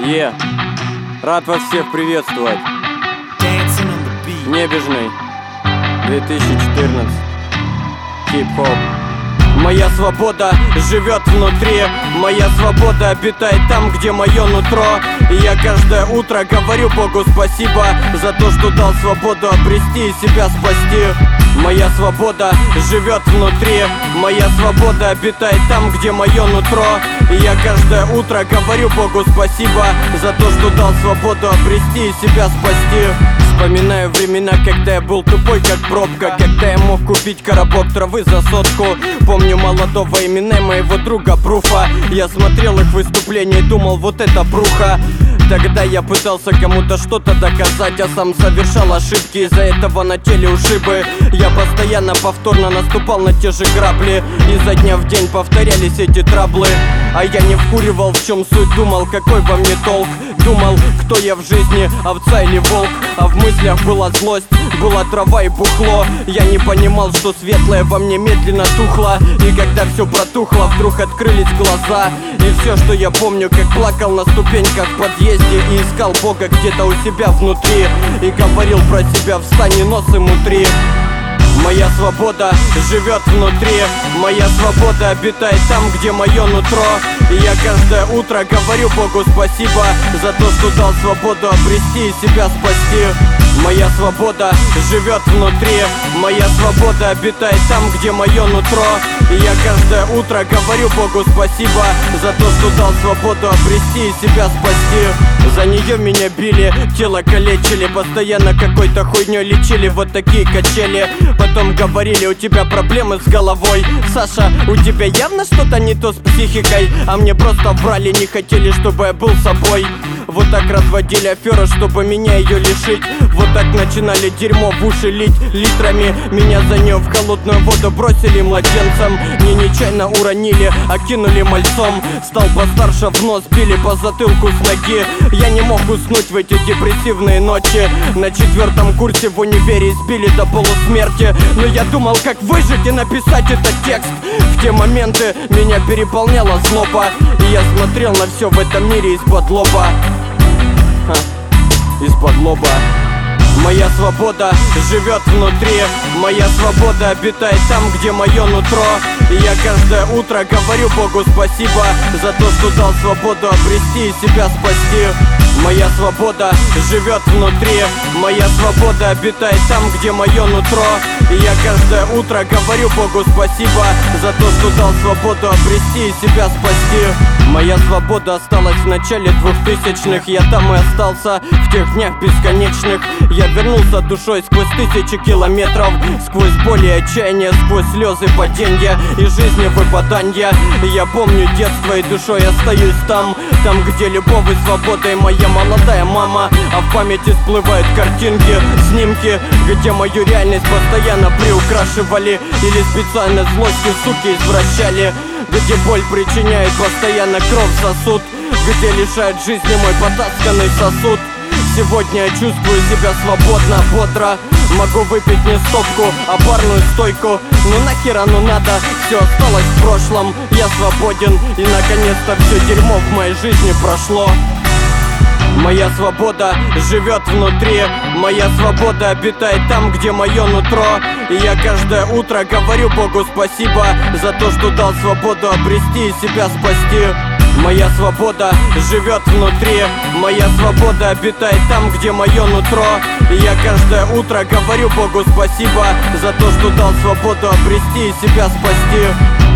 Рад вас всех приветствовать. Небежный 2014. Хип-хоп. Моя свобода живет внутри, моя свобода обитает там, где мое нутро. И я каждое утро говорю Богу спасибо за то, что дал свободу обрести и себя спасти. Моя свобода живет внутри, моя свобода обитает там, где мое нутро. И я каждое утро говорю Богу спасибо за то, что дал свободу обрести и себя спасти. Вспоминаю времена, когда я был тупой как пробка, когда я мог купить коробок травы за сотку. Помню молодого Эминема, моего друга Пруфа. Я смотрел их выступления и думал, вот это бруха. Тогда я пытался кому-то что-то доказать, а сам совершал ошибки, из-за этого на теле ушибы. Я постоянно повторно наступал на те же грабли, изо дня в день повторялись эти траблы. А я не вкуривал, в чем суть, думал, какой во мне толк. Думал, кто я в жизни, овца или волк. А в мыслях была злость, была трава и бухло. Я не понимал, что светлое во мне медленно тухло. И когда все протухло, вдруг открылись глаза. И все, что я помню, как плакал на ступеньках в подъезде и искал Бога где-то у себя внутри. И говорил про себя, встань и нос ему три. Моя свобода живет внутри, моя свобода обитает там, где мое нутро. И я каждое утро говорю Богу спасибо за то, что дал свободу обрести и себя спасти. Моя свобода живет внутри, моя свобода обитает там, где мое нутро. И я каждое утро говорю Богу спасибо за то, что дал свободу обрести и себя спасти. За нее меня били, тело калечили, постоянно какой-то хуйней лечили, вот такие качели. Потом говорили, у тебя проблемы с головой, Саша, у тебя явно что-то не то с психикой. А мне просто врали, не хотели, чтобы я был собой. Вот так разводили аферы, чтобы меня ее лишить. Вот так начинали дерьмо в уши лить литрами. Меня за нее в холодную воду бросили младенцем. Не нечаянно уронили, а кинули мальцом. Стал постарше, в нос били по затылку с ноги. Я не мог уснуть в эти депрессивные ночи. На 4-м курсе в универе избили до полусмерти. Но я думал, как выжить и написать этот текст. В те моменты меня переполняла злоба. И я смотрел на все в этом мире из-под лоба. Из-под лоба. Моя свобода живет внутри, моя свобода обитает там, где мое нутро. И я каждое утро говорю Богу спасибо за то, что дал свободу обрести и себя спасти. Моя свобода живет внутри, моя свобода обитает там, где мое нутро. И я каждое утро говорю Богу спасибо за то, что дал свободу обрести и себя спасти. Моя свобода осталась в начале 2000-х, я там и остался в тех днях бесконечных. Я вернулся душой сквозь тысячи километров, сквозь боль и отчаяние, сквозь слезы, падения и жизни выпадания. Я помню детство и душой остаюсь там, где любовь и свобода и моя молодая мама. А в памяти всплывают картинки, снимки, где мою реальность постоянно приукрашивали или специально злостью, суки, извращали. Где боль причиняет постоянно кровь сосуд, где лишает жизни мой потасканный сосуд. Сегодня я чувствую себя свободно, бодро. Могу выпить не стопку, а барную стойку. Ну нахер оно надо, все осталось в прошлом. Я свободен, и наконец-то все дерьмо в моей жизни прошло. Моя свобода живет внутри, моя свобода обитает там, где мое нутро. И я каждое утро говорю Богу спасибо за то, что дал свободу обрести и себя спасти. Моя свобода живет внутри, моя свобода обитает там, где мое нутро. И я каждое утро говорю Богу спасибо за то, что дал свободу обрести и себя спасти.